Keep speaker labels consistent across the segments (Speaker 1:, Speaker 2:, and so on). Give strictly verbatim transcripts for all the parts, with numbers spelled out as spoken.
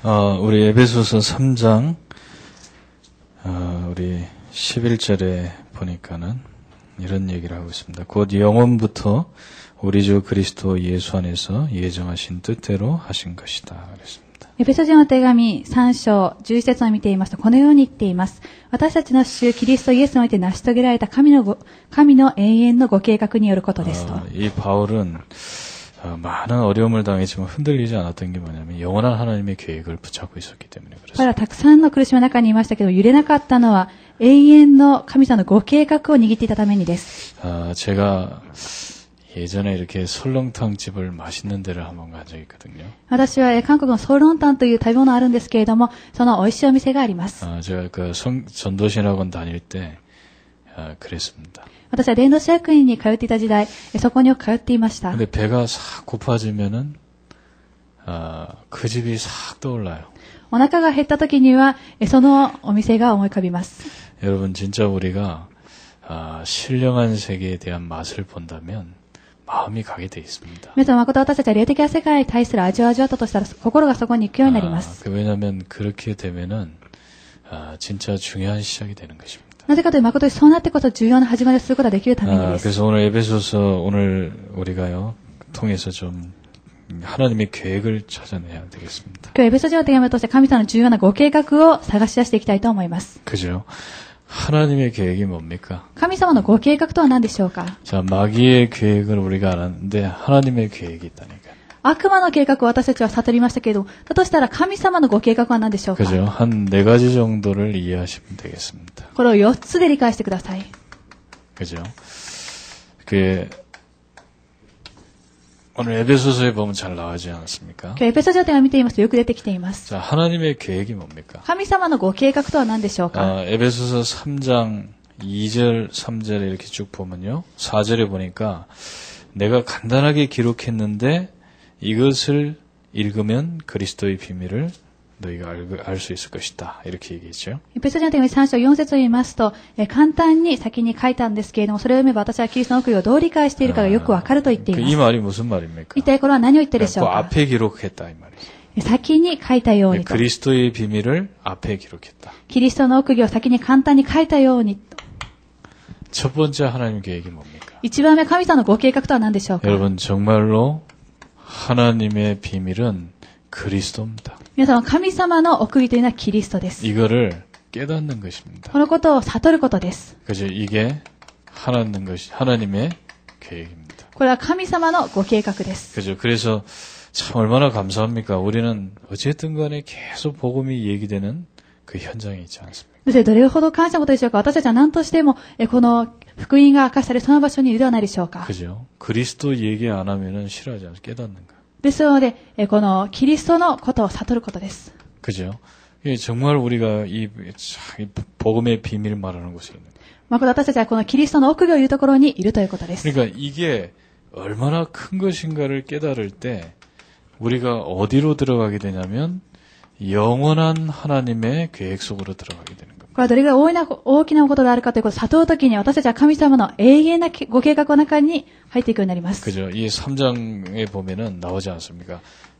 Speaker 1: 어, 우리 에베소서 삼 장, 어, 우리 십일 절에 보니까는 이런 얘기를 하고 있습니다. 곧 영원부터 우리 주 그리스도 예수 안에서 예정하신 뜻대로 하신 것이다. 그랬습니다.
Speaker 2: エペソ人の手紙さん章じゅういち節を見ていますと、このように言っています。私たちの主キリストイエスにおいて成し遂げられた神のご、神の永遠のご計画によることですと。
Speaker 1: 어, 이 바울은 어, 많은 어려움을 당했지만 흔들리지 않았던 게 뭐냐면 영원한 하나님의 계획을 붙잡고 있었기 때문에
Speaker 2: 彼
Speaker 1: 그렇습니다.
Speaker 2: はたくさんの苦しみの中にいましたけど、揺れなかったのは永遠の神様のご計画を握っていたためにです。
Speaker 1: 어, 제가 예전에 이렇게 설렁탕 집을 맛있는 데를 한번 간 적이 있거든요.
Speaker 2: 私はえー韓国のソウルンタンという食べ物あるんですけれども、その美味しいお店があります。
Speaker 1: 어, 제가 그 성, 전도신학원 다닐 때 어, 그랬습니다.
Speaker 2: 私は伝道師学院に通っていた時代、えーそこによく通っていました。
Speaker 1: 근데 배가 싹 고파지면은 어, 그 집이 싹 떠올라요.
Speaker 2: お腹が減った時には、えーそのお店が思い浮かびます。
Speaker 1: 여러분 진짜 우리가 어, 신령한 세계에 대한 맛을 본다면 마음이 가게 돼 있습니다.
Speaker 2: 皆さん、誠私たちは霊的な世界に対する味を味わったとしたら、心がそこに行くようになりま
Speaker 1: 아,
Speaker 2: す。
Speaker 1: 그 왜냐하면 그렇게 되면은 어, 진짜 중요한 시작이 되는 것입니다.
Speaker 2: なぜかというと、誠にそうなってこそ重要な始まりをすることができるために
Speaker 1: 아,
Speaker 2: です。
Speaker 1: 그래서 오늘 에베소서 오늘 우리가요 통해서 좀 하나님의 계획을 찾아내야 되겠습니다.
Speaker 2: 今日エペソ人の手紙を通して神様の重要なご計画を探し出していきたいと思います。
Speaker 1: 그죠? 하나님의 계획이 뭡니까?
Speaker 2: 神様のご計画とは何でしょうか？
Speaker 1: 자, 마귀의 계획을 우리가 알았는데 하나님의 계획이 있다니까요.
Speaker 2: 悪魔の計画を私たちは悟りましたけれども、だとしたら神様のご計画は何でしょうか？
Speaker 1: 그죠? 한 네 가지 정도를 이해하시면 되겠습니다.
Speaker 2: これをよっつで理解してください。
Speaker 1: 그죠? 그 오늘 에베소서에 보면 잘 나오지 않았습니까?
Speaker 2: 今日エペソ人の手紙を見ていますとよく出てきています。
Speaker 1: 자, 하나님의 계획이 뭡니까?
Speaker 2: 神様のご計画とは何でしょうか？
Speaker 1: 아, 에베소서 삼 장 이 절, 삼 절에 이렇게 쭉 보면요. 사 절에 보니까 내가 간단하게 기록했는데 이것을 읽으면 그리스도의 비밀을 너희가 알 수 있을 것이다. 이렇게 얘기했죠.
Speaker 2: エペソ人の手紙さん章よん節を言いますと、え簡単に先に書いたんですけれども、それを読めば私はキリストの奥義をどう理解しているかがよくわかると言ってい
Speaker 1: 그
Speaker 2: ま
Speaker 1: 이
Speaker 2: す。
Speaker 1: 말이 무슨 말입니까?
Speaker 2: 一体これは何を言っているでしょう
Speaker 1: 그
Speaker 2: か？
Speaker 1: 앞에 기록했다 이 말이죠.
Speaker 2: 先に書いたようにと。
Speaker 1: 그리스도의 비밀을 앞에 기록했다.
Speaker 2: キリストの奥義を先に簡単に書いたようにと。
Speaker 1: 첫 번째 하나님 계획이 뭡니까?
Speaker 2: 一番目、神様のご計画とは何でしょうか？
Speaker 1: 여러분 정말로 하나님의 비밀은 그리스도입니다.
Speaker 2: 皆様、神様の奥義というのはキリストです。
Speaker 1: 이거를 깨닫는 것입니다.
Speaker 2: このことを悟ることです。
Speaker 1: 그죠? 이게 하나님 것이 하나님의 계획입니다.
Speaker 2: これは神様のご計画です。
Speaker 1: 그죠? 그래서 참 얼마나 감사합니까? 우리는 어쨌든 간에 계속 복음이 얘기되는 그 현장에 있지 않습니까?
Speaker 2: そしてどれほど感謝のことでしょうか？私たちは何としても、えこの福音が明かされるその場所にいるではないでしょうか？
Speaker 1: 그죠? 그리스도 얘기 안 하면은 싫어하지 않아요. 깨닫는 거.
Speaker 2: ですので、えこのキリストのことを悟ることです。
Speaker 1: 그죠? 이게 정말 우리가 이, 이 복음의 비밀 말하는 곳에 있는.
Speaker 2: まこと私たちはこのキリストの奥義を言うところにいるということです。
Speaker 1: 그러니까 이게 얼마나 큰 것인가를 깨달을 때 우리가 어디로 들어가게 되냐면 영원한 하나님의 계획 속으로 들어가게 되는 겁니다.
Speaker 2: これはどれぐらい大いな大きなことであるかということを悟るときに私たちは神様の永遠なご計画の中に入っていくようになります。
Speaker 1: 그죠? 이 삼 장에 보면은 나오지 않습니까?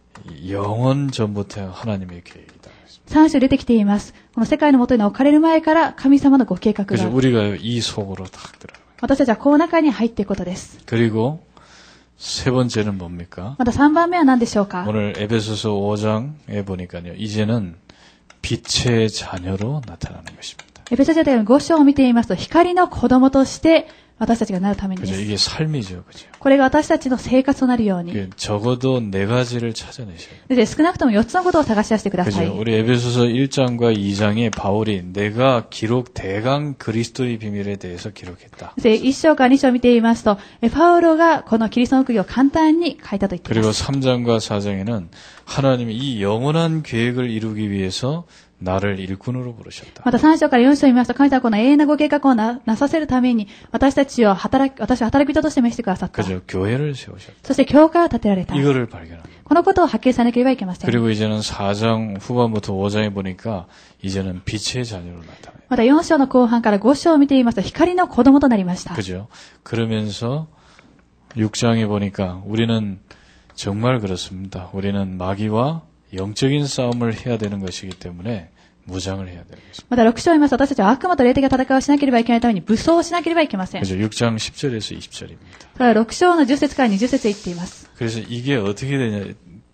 Speaker 1: 영원 전부터 하나님의 계획이다.
Speaker 2: さん章出てきています。この世界の元に置かれる前から神様のご計画が。
Speaker 1: 그죠? 우리가 이 속으로 딱 들어가요.
Speaker 2: 私たちはこの中に入っていくことです。
Speaker 1: 그리고 세 번째는 뭡니까?
Speaker 2: またさんばんめは何でしょうか？
Speaker 1: 오늘 에베소서 오 장에 보니까요. 이제는 빛의 자녀로 나타나는 것입니다.
Speaker 2: エペソ書でご章を見ていますと、光の子供として私たちがなるためにで
Speaker 1: 그죠?
Speaker 2: す。
Speaker 1: 이게 삶이죠. 그죠?
Speaker 2: これが私たちの生活となるように。
Speaker 1: 이게 적어도 네 가지를 찾아내셔야 돼요.
Speaker 2: で少なくともよっつのことを探し出してください。
Speaker 1: 그죠? 우리 에베소서 일 장과 이 장에 바울이 내가 기록 대강 그리스도의 비밀에 대해서 기록했다.
Speaker 2: でいっ章からに章を見ていますと、パウロがこのキリストの奥義を簡単に書いたと言っていま
Speaker 1: 그리고
Speaker 2: す。
Speaker 1: 삼 장과 사 장에는 하나님이 이 영원한 계획을 이루기 위해서 나를 일꾼으로 부르셨다.
Speaker 2: またさん章からよん章を見ますと、神様はこの永遠なご計画を な, なさせるために、私たちを働き、私を働き人として召してくださった。
Speaker 1: 그죠? 교회를 세우셨다.
Speaker 2: そして教会を建てられた。
Speaker 1: 이거를 발견합니다.
Speaker 2: このことを発見さなければいけません。
Speaker 1: 그리고 이제는 사 장 후반부터 오 장에 보니까 이제는 빛의 자녀로 나타나요.
Speaker 2: またよん章の後半からご章を見ていますと、光の子供となりました。
Speaker 1: 그죠? 그러면서 육 장에 보니까 우리는 정말 그렇습니다. 우리는 마귀와 영적인 싸움을 해야 되는 것이기 때문에 무장을 해야 되는 것입니다.
Speaker 2: またろく章を見ますと、私たちは悪魔と霊的な戦いをしなければいけないために武装をしなければいけません。
Speaker 1: 그죠? 육 장 십 절에서 이십 절입니다.
Speaker 2: それはろく章のじゅっ節からにじゅっ節言っています。
Speaker 1: 그래서 이게 어떻게 되냐,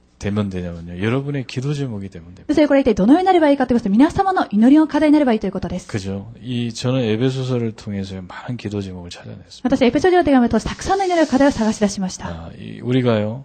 Speaker 1: 되면 되냐면요. 여러분의 기도 제목이 되면 됩니다.
Speaker 2: それこれ一体どのようになればいいかと言いますと、皆様の祈りの課題になればいいということです。
Speaker 1: 그죠? 이 저는 에베소서를 통해서 많은 기도 제목을 찾아냈습니다.
Speaker 2: 私はエペソビトの手紙を通してたくさんの祈りの課題を探し出しました。
Speaker 1: 아, 이, 우리가요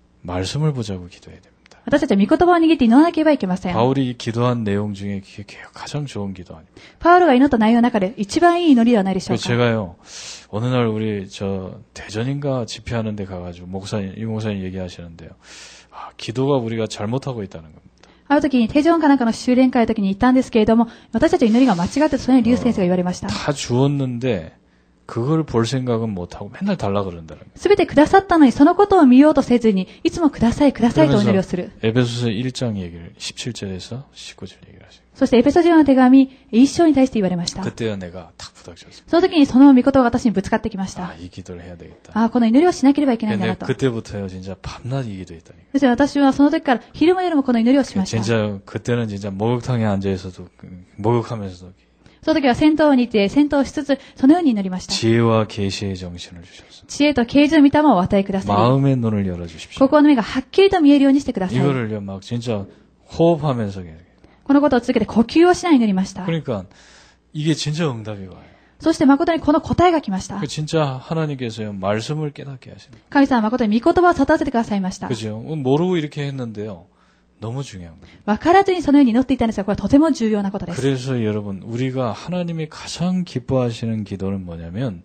Speaker 1: 말씀을 보자고 기도해야 됩니다.
Speaker 2: 私たちは御言葉を握って祈らなければいけません。
Speaker 1: 바울이 기도한 내용 중에 가장 좋은 기도 아닙니까?
Speaker 2: パウロが祈った内容の中で一番いい祈りではないでしょうか。
Speaker 1: 제가요 어느 날 우리 저 대전인가 집회하는 데 가가지고 목사님 이 목사님 얘기하시는데요. 아, 기도가 우리가 잘못하고 있다는 겁니다.
Speaker 2: ある時に、テジョンかなんかの修練会の時に行ったんですけれども、私たちの祈りが間違ってと、そのようにリュウ先生が言われました。
Speaker 1: 다 주었는데 그걸 볼 생각은 못하고 맨날 달라 그런다는 거예요.
Speaker 2: すべてくださったのに、そのことを見ようとせずに、いつもください、くださいとお祈りをする。
Speaker 1: 에베소서 일 장 얘기를 십칠 절에서 십구 절 얘기를 하시고.
Speaker 2: そしてエペソ人の手紙一章に対して言われました。
Speaker 1: 그때야 내가 탁 부닥쳤습니다.
Speaker 2: その時にその御言葉が私にぶつかってきました。
Speaker 1: 아, 이 기도를 해야 되겠다.
Speaker 2: ああ、この祈りをしなければいけないんだなと。
Speaker 1: 그때부터요, 진짜 밤낮 이 기도했다니까.
Speaker 2: そして私はその時から昼も夜もこの祈りをしました。
Speaker 1: 진짜 그때는 진짜 목욕탕에 앉아 있어도 목욕하면서도
Speaker 2: その時は戦闘にいて戦闘しつつそのように祈りました。
Speaker 1: 지혜와 계시의 정신을 주셨습니다.
Speaker 2: 知恵と啓示の御霊をお与えください。
Speaker 1: 마음의 눈을 열어 주십시오.
Speaker 2: 心の目がはっきりと見えるようにしてください。
Speaker 1: 이거를요, 막 진짜 호흡하면서
Speaker 2: このことを続けて呼吸をしない祈りました。
Speaker 1: 그러니까 이게 진짜 응답이 와요.
Speaker 2: そして誠にこの答えが来ました。
Speaker 1: 진짜 하나님께서요 말씀을 깨닫게 하시는.
Speaker 2: 神様は誠に御言葉を悟らせてくださいました。
Speaker 1: 그죠? 모르고 이렇게 했는데요. 너무 중요한 거예요.
Speaker 2: 分からずにそのように祈っていたんですが、これはとても重要なことです。
Speaker 1: 그래서 여러분 우리가 하나님이 가장 기뻐하시는 기도는 뭐냐면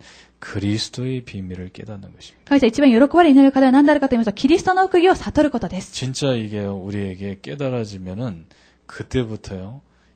Speaker 1: 그리스도의 비밀을 깨닫는 것입니다.
Speaker 2: 神様一番喜ばれる祈りの課題は何であるかと言いますと、キリストの奥義を悟ることです。
Speaker 1: 진짜 이게 우리에게 깨달아지면은 그때부터요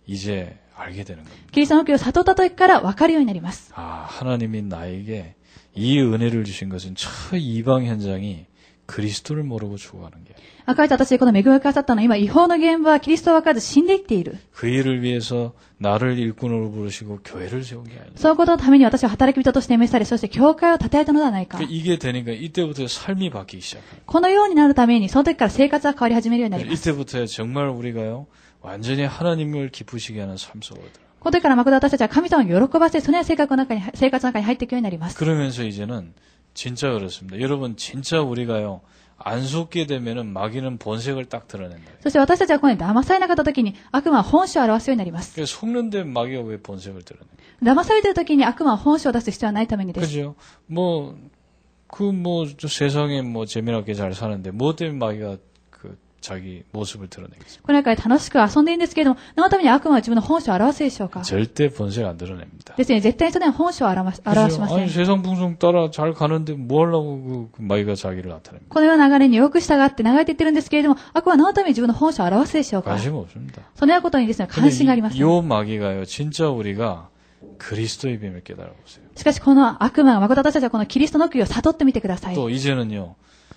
Speaker 1: 이제 알게 되는 겁니다.
Speaker 2: キリストの奥義を悟った時から分かるようになります。
Speaker 1: 아, 하나님이 나에게 이 은혜를 주신 것은 저 이방 현장이 그리스도를 모르고 죽어가는 게.
Speaker 2: 神様私にこの恵みをくださったのは、今違法の現場はキリストを分からず死んでいっている。
Speaker 1: 그 일을 위해서 나를 일꾼으로 부르시고 교회를 세운 게 아니에요.
Speaker 2: そのことのために私は働き人として召され、そして教会を立て上げたのではないか。
Speaker 1: 이게 되니까 이때부터 삶이 바뀌기 시작해요.
Speaker 2: このようになるために、その時から生活が変わり始めるようになります。
Speaker 1: 이때부터 정말 우리가요 완전히 하나님을 기쁘시게 하는 삶 속으로 들어요.
Speaker 2: この時から誠私たちは神様を喜ばせ、そのような生活の中に、生活の中に入っていくようになります。
Speaker 1: 그러면서 이제는 진짜 그렇습니다. 여러분 진짜 우리가요 안 속게 되면은 마귀는 본색을 딱 드러낸다.
Speaker 2: そして私たちはこのように騙されなかった時に悪魔は本性を表すようになります。
Speaker 1: 속는데 마귀가 왜 본색을 드러내?
Speaker 2: 騙されている時に悪魔は本性を出す必要はないためにです。
Speaker 1: 그죠? 뭐, 그 뭐 세상에 뭐 재미나게 잘 사는데 뭐 때문에 마귀가 그 자기 모습을 드러내겠습니까?
Speaker 2: この中で楽しく遊んでいるんですけれども、何のために悪魔は自分の本性を表すでしょうか？
Speaker 1: 절대 본색 안 드러냅니다.
Speaker 2: ですね、絶対にそのような本性を表し、表しません。
Speaker 1: 아니 세상 풍속 따라 잘 가는데 뭐 하려고 그 마귀가 자기를 나타냅니까?
Speaker 2: このような流れによく従って流れていってるんですけれども、悪魔は何のために自分の本性を表すでしょうか？
Speaker 1: 관심 없습니다.
Speaker 2: そのようなことにですね、関心がありません。
Speaker 1: 요 마귀가요 진짜 우리가 그리스도의 비밀을 깨달아 보세요. し
Speaker 2: かしこの悪魔が誠私たちはこのキリストの奥義を悟ってみてください。
Speaker 1: 또 이제는요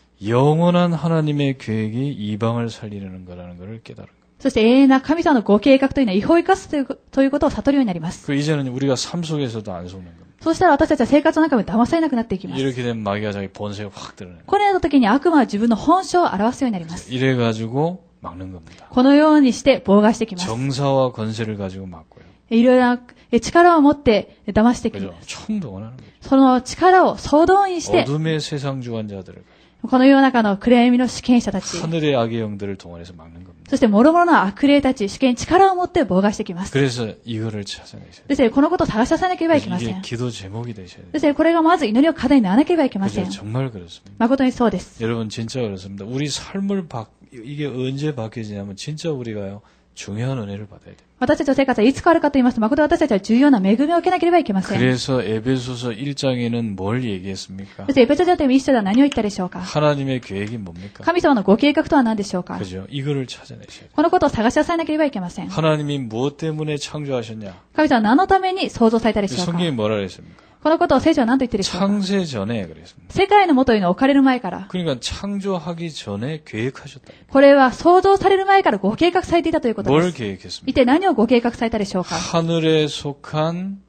Speaker 1: 영원한 하나님의 계획이 이방을 살리는 거라는 것을 깨달은 거예요.
Speaker 2: そして永遠な神様のご計画というのは違法を生かすというということを悟るようになります。
Speaker 1: 그 이제는 우리가 삶 속에서도 안 속는 겁니다.
Speaker 2: そうしたら私たちは生活の中で騙されなくなっていきます。
Speaker 1: 이렇게 되면 마귀가 자기 본색을 확 드러내요.
Speaker 2: このような時に悪魔は自分の本性を表すようになります。
Speaker 1: 이래 가지고 막는 겁니다.
Speaker 2: このようにして妨害してきます。
Speaker 1: 정사와 권세를 가지고 막고요.
Speaker 2: いろいろな力を持って騙してきます。
Speaker 1: 총동원하는 거예요.
Speaker 2: その力を総動員して、
Speaker 1: 어둠의 세상 주관자들을
Speaker 2: この世の中の暗闇の主権者たち、
Speaker 1: 하늘의 악의 영들을 동원해서 막는 겁니다.
Speaker 2: そして諸々の悪霊たち、主権に力を持って妨害してきます。
Speaker 1: 그래서 이거를 찾아내셔야 돼요.
Speaker 2: ですので、このことを探し出さなければいけませ
Speaker 1: 이게
Speaker 2: ん。
Speaker 1: 기도 제목이 되셔야 돼요.
Speaker 2: ですので、これがまず祈りを課題にならなければいけません。
Speaker 1: 그죠? 정말 그렇습니다.
Speaker 2: 誠にそうです。
Speaker 1: 여러분 진짜 그렇습니다. 우리 삶을 바, 이게 언제 바뀌지냐면 진짜 우리가요 중요한 은혜를 받아야 돼요.
Speaker 2: 私たちの生活はいつ変わるかと言いますと、誠私たちは重要な恵みを受けなければいけません。
Speaker 1: 그래서 에베소서 일 장에는 뭘 얘기했습니까?
Speaker 2: そしてエペソビトの一章では何を言ったでしょうか？
Speaker 1: 하나님의 계획이 뭡니까?
Speaker 2: 神様のご計画とは何でしょうか？
Speaker 1: 그죠? 이거를 찾아내셔야 돼요.
Speaker 2: このことを探し出さなければいけません。
Speaker 1: 하나님이 무엇 때문에 창조하셨냐?
Speaker 2: 神様は何のために創造されたでしょうか？
Speaker 1: 성경이 뭐라 그랬습니까?
Speaker 2: このことを聖書は何と言ってるでしょうか？
Speaker 1: 창세 전에 그랬습니다.
Speaker 2: 世界の元に置かれる前から。
Speaker 1: 그러니까 창조하기 전에 계획하셨다.
Speaker 2: これは創造される前からご計画されていたということで
Speaker 1: 뭘
Speaker 2: す。
Speaker 1: 계획했습니까?
Speaker 2: 一体何をご計画されたでしょうか？
Speaker 1: 하늘에 속한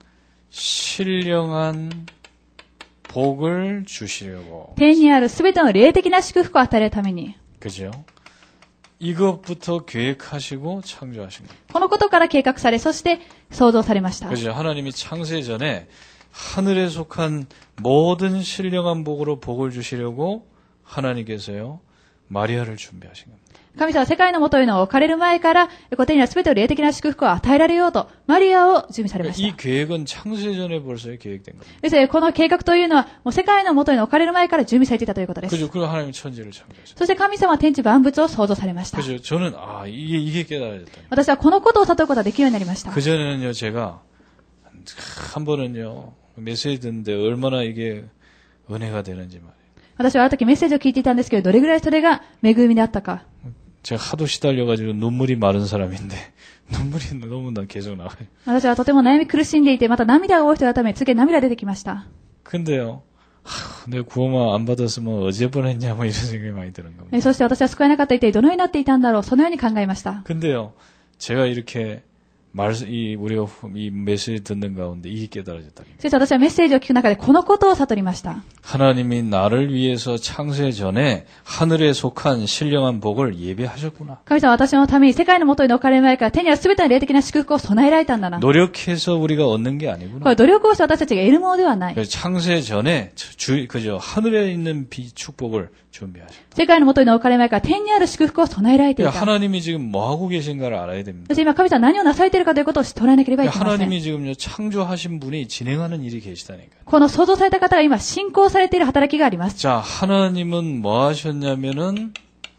Speaker 1: 신령한 복을 주시려고.
Speaker 2: 天にあるすべての霊的な祝福を与えるために。
Speaker 1: 그죠? 이것부터 계획하시고 창조하신 거예요.
Speaker 2: このことから計画され、そして創造されました。
Speaker 1: 그죠? 하나님이 창세 전에 하늘에 속한 모든 신령한 복으로 복을 주시려고 하나님께서요 마리아를 준비하신 겁니다.
Speaker 2: 神様は世界のもとへの置かれる前から、こてには全ての霊的な祝福を与えられようと、マリアを準備されまし
Speaker 1: 이
Speaker 2: た。
Speaker 1: 계획은 창세 전에 벌써 계획된 겁니다.
Speaker 2: ですので、この計画というのは、もう世界のもとへの置かれる前から準備されていたということです。
Speaker 1: 그죠? 그리고 하나님이 천지를 창조하셨어요.
Speaker 2: そして神様は天地万物を創造されました。
Speaker 1: 그죠? 저는 아 이게 이게 깨달아졌다.
Speaker 2: 私はこのことを悟ることができるようになりました。
Speaker 1: 그 전에는요 제가 한 번은요 메시지 듣는데 얼마나 이게 은혜가 되는지 말이에요.
Speaker 2: 私はある時メッセージを聞いていたんですけど、どれぐらいそれが恵みであったか。
Speaker 1: 제가 하도 시달려가지고 눈물이 마른 사람인데 눈물이 너무 나 계속 나와요.
Speaker 2: 私はとても悩み苦しんでいて、また涙が多い人のため、次涙が出てきました。
Speaker 1: 근데요, 하, 내 구원만 안 받았으면 어제 뻔했냐 뭐 이런 생각이 많이 드는 겁니다.
Speaker 2: そして私は救えなかった一体どのようになっていたんだろう、そのように考えました。
Speaker 1: 근데요, 제가 이렇게 말, 이, 우리가 이 메시지 듣는 가운데 이게 깨달아졌다.
Speaker 2: そして私はメッセージを聞く中でこのことを悟りました。
Speaker 1: 하나님이 나를 위해서 창세 전에 하늘에 속한 신령한 복을 예배하셨구나.
Speaker 2: 神様は私のために世界の元に置かれる前から手にある全ての霊的な祝福を備えられたんだな。
Speaker 1: 노력해서 우리가 얻는 게
Speaker 2: こ
Speaker 1: 아니구나.
Speaker 2: れ努力をして私たちが得るものではない。
Speaker 1: 그래서 창세 전에 주, 그죠 하늘에 있는 비 축복을 준비하셨다.
Speaker 2: 世界の元に置かれる前から天にある祝福を備えられていた。
Speaker 1: 하나님이 지금 뭐 하고 계신가를 알아야 됩니다.
Speaker 2: そして今神様は何をなされているかということを捉えなければいけません。
Speaker 1: 하나님이 지금요 창조하신 분이 진행하는 일이 계시다니까요.
Speaker 2: この創造された方が今進行されている働きがあります。
Speaker 1: 자, 하나님은 뭐 하셨냐면은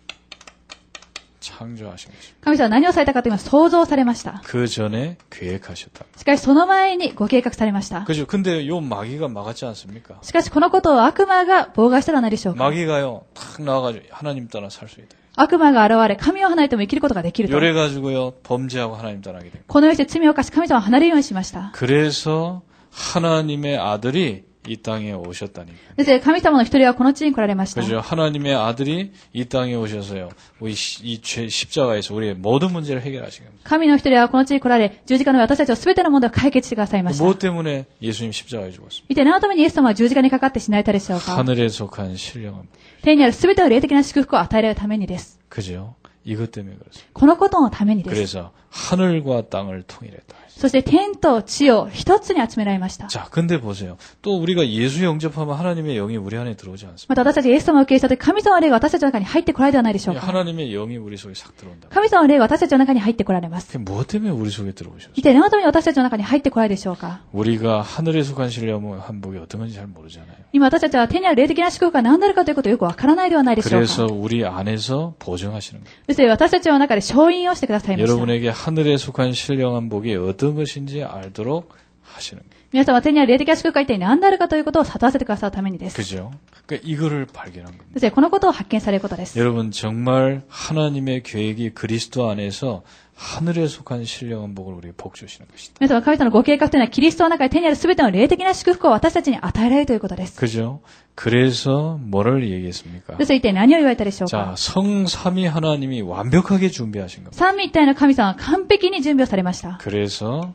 Speaker 1: 창조하신 거죠.
Speaker 2: 神様は何をされたかというと創造されました。
Speaker 1: 그 전에 계획하셨다.
Speaker 2: しかしその前にご計画されました。
Speaker 1: 그죠? 근데 요 마귀가 막았지 않습니까?
Speaker 2: しかしこのことを悪魔が妨害したのは何でしょうか。
Speaker 1: 마귀가요 탁 나와가지고 하나님 따라 살 수 있다.
Speaker 2: 悪魔が現れ、神を離れても生きることができると。
Speaker 1: 요래 가지고요 범죄하고 하나님 따라하게 됩니다.
Speaker 2: このようにして罪を犯し神様を離れるようにしました。
Speaker 1: 그래서 하나님의 아들이 이 땅에 오셨다니까.
Speaker 2: ですので神様の一人はこの地に来られました。
Speaker 1: 그죠? 하나님의 아들이 이 땅에 오셔서요. 우리 이 죄 십자가에서 우리의 모든 문제를 해결하신 겁니다.
Speaker 2: 神の一人はこの地に来られ、十字架の上私たちの全ての問題を解決してくださいました。
Speaker 1: 무엇 때문에 예수님 십자가에 죽었습니까?
Speaker 2: 一体何のためにイエス様は十字架にかかって死なれたでしょうか。
Speaker 1: 하늘에 속한 신령한.
Speaker 2: 天にある全ての霊的な祝福を与えられるためにです。
Speaker 1: 그죠? 이것 때문에 그렇습니다.
Speaker 2: このことのためにです。
Speaker 1: 그래서 하늘과 땅을 통일했다.
Speaker 2: そして天と地を一つに集められました。
Speaker 1: 자, 근데 보세요. 또 우리가 예수 영접하면 하나님의 영이 우리 안에 들어오지 않습니까?
Speaker 2: また私たちがイエス様を受け入れたとき、神様の霊が私たちの中に入ってこられるではないでしょうか。
Speaker 1: 하나님의 영이 우리 속에 싹 들어온다.
Speaker 2: 神様の霊が私たちの中に入ってこられます。
Speaker 1: 그게 무엇 때문에 우리 속에 들어오셨어요?
Speaker 2: 一体何のために私たちの中に入ってこられるでしょうか。
Speaker 1: 우리가 하늘에 속한 신령한 복이 어떤 건지 잘 모르잖아요.
Speaker 2: 今私たちは天にある霊的な祝福が何であるかということをよくわからないではないでしょう
Speaker 1: 그래서
Speaker 2: か。
Speaker 1: 우리 안에서 보증하시는 거예요.
Speaker 2: ですので私たちの中で承認をしてくださいました。
Speaker 1: 여러분에게 하늘에 속한 신령한 복이 어떤 것인지 알도록 하시는 거예요.
Speaker 2: 皆様は天にある霊的な祝福が一体何であるかということを悟らせてくださるためにです。
Speaker 1: 그죠? 그러니까 이거를 발견한 겁니다.
Speaker 2: ですのでこのことを発見されることです。
Speaker 1: 여러분 정말 하나님의 계획이 그리스도 안에서 하늘에 속한 신령한 복을 우리에게 복 주시는 것이다.
Speaker 2: 皆様、神様のご計画というのはキリストの中で天にある全ての霊的な祝福を私たちに与えられるということです。
Speaker 1: 그죠? 그래서 뭐를 얘기했습니까?
Speaker 2: ですので一体何を言われたでしょう
Speaker 1: 자,
Speaker 2: か。
Speaker 1: 성삼위 하나님이 완벽하게 준비하신 겁니다.
Speaker 2: 三位一体の神様は完璧に準備をされました。
Speaker 1: 그래서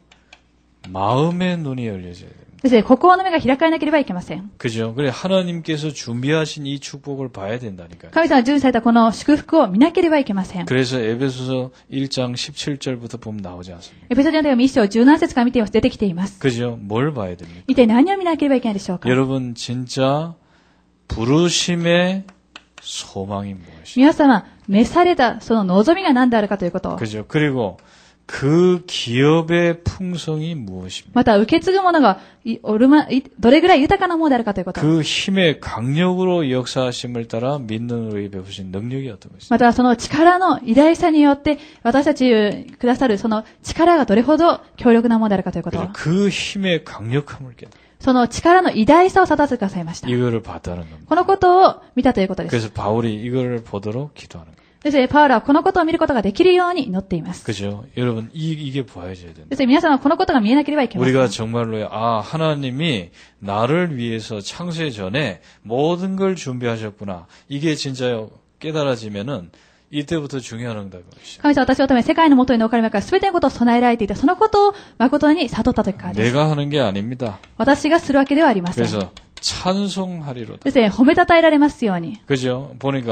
Speaker 1: 마음의 눈이 열려져야 됩니다.
Speaker 2: ですので心の目が開かれなければいけません。
Speaker 1: 그죠? 그래 하나님께서 준비하신 이 축복을 봐야 된다니까요.
Speaker 2: 神様が準備されたこの祝福を見なければいけません。
Speaker 1: 그래서 에베소서 일 장 십칠 절부터 보면 나오지 않습니까?
Speaker 2: エペソビトの手紙一章十七節から見ています。出てきています。
Speaker 1: 그죠? 뭘 봐야 됩니까?
Speaker 2: 一体何を見なければいけないでしょうか。
Speaker 1: 여러분 진짜 부르심의 소망이 무엇이죠?
Speaker 2: 皆様、召されたその望みが何であるかということを。
Speaker 1: 그죠? 그리고 그 기업의 풍성이 무엇입니까?
Speaker 2: また、受け継ぐものがいおるまいどれぐらい豊かなものであるかということを。
Speaker 1: 그 힘의 강력으로 역사하심을 따라 믿는 우리에게 베푸신 능력이 어떤 것입니까?
Speaker 2: また、その力の偉大さによって、私たちにくださるその力がどれほど強力なものであるかということを。
Speaker 1: 그 힘의 강력함을 깨닫.
Speaker 2: その力の偉大さを悟らせてくださいました。
Speaker 1: 이거를 봤다는 겁니다.
Speaker 2: このことを見たということです。
Speaker 1: 그래서 바울이 이거를 보도록 기도하는 거예요.
Speaker 2: ですので、パウロはこのことを見ることができるように祈っています。
Speaker 1: 그죠? 여러분 이 이게 보여져야 된다.
Speaker 2: ですので、皆さんはこのことが見えなければいけません。
Speaker 1: 우리가 정말로 아 하나님이 나를 위해서 창세 전에 모든 걸 준비하셨구나. 이게 진짜 깨달아지면은 이때부터 중요한 응답이 오시죠.
Speaker 2: 神様は私のため世界の元に置かれる前から全てのことを備えられていた。そのことを誠に悟った時からです。
Speaker 1: 내가 하는 게 아닙니다.
Speaker 2: 私がするわけではありません。
Speaker 1: 그래서 찬송하리로다.
Speaker 2: ですね、褒めたたえられますように。
Speaker 1: 그죠? 보니까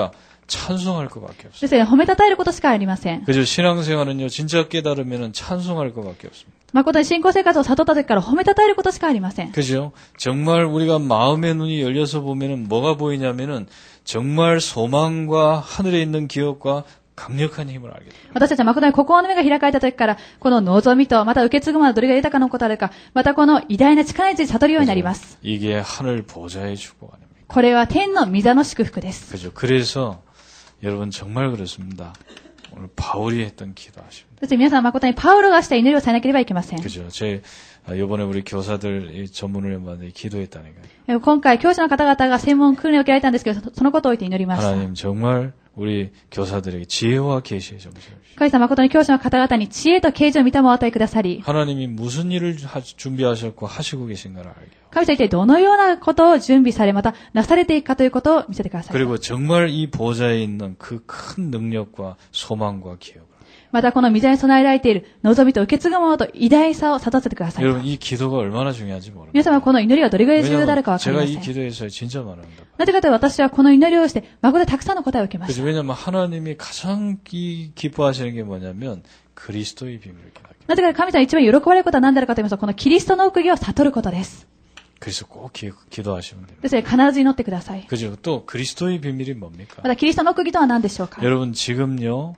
Speaker 1: 찬송할 것밖에 없어요.
Speaker 2: ですから褒めたたえることしかありません。
Speaker 1: 그죠? 신앙생활은요, 진짜 깨달으면 찬송할 것밖에 없습니다.
Speaker 2: 誠に信仰生活を悟った時から褒めたたえることしかありません。
Speaker 1: 그죠? 정말 우리가 마음의 눈이 열려서 보면은 뭐가 보이냐면은 정말 소망과 하늘에 있는 기업과 강력한 힘을 알게 됩니다.
Speaker 2: 私たちは誠に心の目が開かれた時から、この望みと、また受け継ぐものどれが豊かなことあるか、またこの偉大な力について悟るようになります。
Speaker 1: 이게 하늘 보좌의 축복 아닙니까?
Speaker 2: これは天の御座の祝福です。
Speaker 1: 그죠? 그래서 여러분 정말 그렇습니다. 오늘 바울이 했던 기도하십니다.
Speaker 2: そして皆さん誠にパウロがした祈りをされなければいけません。
Speaker 1: 그죠? 제 이번에 우리 교사들 전문을 받는데 기도했다니까요.
Speaker 2: 今回教師の方々が専門訓練を受けられたんですけど、そのことを言って祈りました。
Speaker 1: 하나님 정말 우리 교사들에게 지혜와 계시의 정신을
Speaker 2: 神様誠に教師の方々に知恵と啓示を御霊を与えくださり、
Speaker 1: 하나님이 무슨 일을 하, 준비하셨고 하시고 계신가를 알게.
Speaker 2: 神様一体どのようなことを準備され、またなされていくかということを見せてください。
Speaker 1: 그리고 정말 이 보좌에 있는 그 큰 능력과 소망과 기억을.
Speaker 2: またこの御座に備えられている望みと受け継ぐものと偉大さを悟らせてください。
Speaker 1: 여러분 이 기도가 얼마나 중요한지 모릅니다.
Speaker 2: 皆様この祈りがどれぐらい重要であるかわかりま
Speaker 1: 제가
Speaker 2: せ
Speaker 1: 이
Speaker 2: ん。
Speaker 1: 기도에서 진짜 많은 겁니다.
Speaker 2: なぜかというと私はこの祈りをして、誠にたくさんの答えを受けまし
Speaker 1: 그래서
Speaker 2: た。
Speaker 1: 왜냐하면 하나님이 가장 기, 기뻐하시는 게 뭐냐면 그리스도의 비밀을 깨닫게.
Speaker 2: なぜか神様が一番喜ばれることは何であるかと言いますと、このキリストの奥義を悟ることです。
Speaker 1: 그래서 꼭 기, 기도하시면 됩니다.
Speaker 2: ですので必ず祈ってください。
Speaker 1: 그죠? 또 그리스도의 비밀이 뭡니까?
Speaker 2: またキリストの奥義とは何でしょうか。
Speaker 1: 여러분 지금요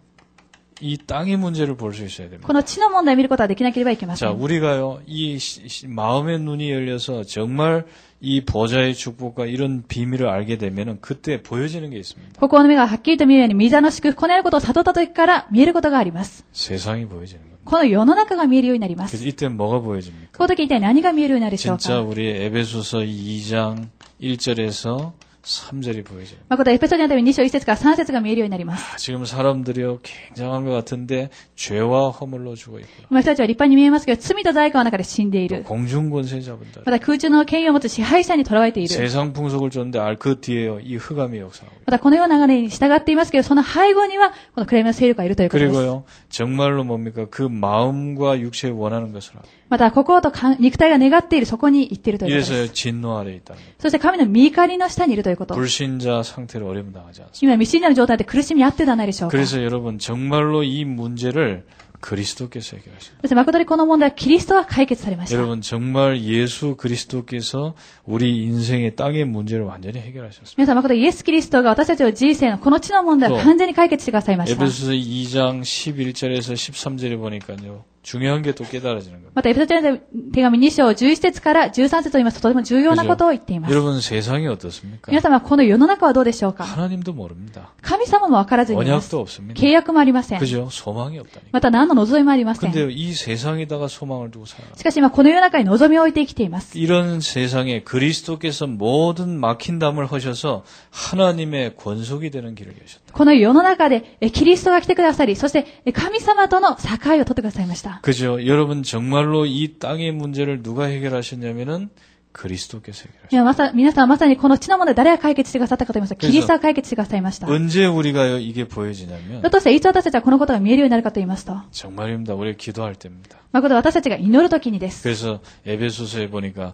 Speaker 1: 이 땅의 문제를 볼 수 있어야 됩니다.
Speaker 2: この地の問題を見ることはできなければいけませ
Speaker 1: 자
Speaker 2: ん。
Speaker 1: 우리가요 이 시, 시, 마음의 눈이 열려서 정말 이 보좌의 축복과 이런 비밀을 알게 되면은 그때 보여지는 게 있습니다.
Speaker 2: 心の目がはっきりと見えるように、御座の祝福、このようなことを悟った時から見えることがあります。
Speaker 1: 세상이 보여지는 겁니다.
Speaker 2: この世の中が見えるようになります。
Speaker 1: 그래서 이때 뭐가 보여집니까?
Speaker 2: この時一体何が見えるようになるでしょう
Speaker 1: 진짜
Speaker 2: か。
Speaker 1: 우리 에베소서 이 장 일 절에서 삼 절이 보여져요.
Speaker 2: 誠にエペソビトのためにに章いち節からさん節が見えるようになります。
Speaker 1: 아, 지금 사람들이요 굉장한 것 같은데 죄와 허물로 죽어 있고
Speaker 2: 今人たちは立派に見えますけど、罪と罪悪の中で死んでいる。
Speaker 1: 공중 권세 잡은 자
Speaker 2: また空中の権威を持つ支配者に囚われている。
Speaker 1: 세상 풍속을 쫓는데 알 그 뒤에요 이 흑암의 역사하고
Speaker 2: またこのような流れに従っていますけど、その背後にはこの暗闇の勢力がいるということです。
Speaker 1: 그리고요 정말로 뭡니까 그 마음과 육체에 원하는 것을 하고
Speaker 2: また心と肉体が願っているそこに行っているということです。
Speaker 1: 이래서 진노 아래에 있다는 것.
Speaker 2: そして神の御怒りの下にいるということ。
Speaker 1: 불신자 상태로 어려움 당하지 않습니다.
Speaker 2: 今未信者の状態で苦しみあってではないでしょうか。
Speaker 1: 그래서 여러분 정말로 이 문제를 그리스도께서 해결하십니다.
Speaker 2: そして誠にこの問題はキリストが解決されました。
Speaker 1: 여러분 정말 예수 그리스도께서 우리 인생의 땅의 문제를 완전히 해결하셨습니다.
Speaker 2: 皆さん誠にイエス・キリストが私たちの人生のこの地の問題を完全に解決してくださいました。
Speaker 1: 에베소서 이 장 십일 절에서 십삼 절에 보니까요. 중요한 게 또 깨달아지는 겁니다.
Speaker 2: またエペソビトの手紙に章じゅういち節からじゅうさん節と言いますととても重要なことを言っています。
Speaker 1: 여러분 세상이 어떻습니까?
Speaker 2: 皆様この世の中はどうでしょうか。
Speaker 1: 하나님도 모릅니다.
Speaker 2: 神様もわからずにいます。
Speaker 1: 언약도 없습니다.
Speaker 2: 契約もありません。
Speaker 1: 그죠? 소망이 없다니까.
Speaker 2: また何の望みもありません。
Speaker 1: 근데 이 세상에다가 소망을 두고 살아.
Speaker 2: しかし今この世の中に望みを置いて生きています。
Speaker 1: 이런 세상에 그리스도께서 모든 막힌 담을 허셔서 하나님의 권속이 되는 길을 여셨다.
Speaker 2: この世の中でキリストが来てくださり、そして神様との境を取ってくださいました。
Speaker 1: 그죠? 여러분 정말로 이 땅의 문제를 누가 해결하셨냐면은 그리스도께서 해결하셨다.
Speaker 2: いやまさ皆さんまさにこの地の問題誰が解決してくださったかと言いますと、キリストが解決してくださいました。
Speaker 1: 언제 우리가요 이게 보여지냐면
Speaker 2: だとしていつ私たちはこのことが見えるようになるかと言いますと、
Speaker 1: 정말입니다. 우리 기도할 때입니다.
Speaker 2: 誠に私たちが祈るときにです。
Speaker 1: 그래서 에베소서에 보니까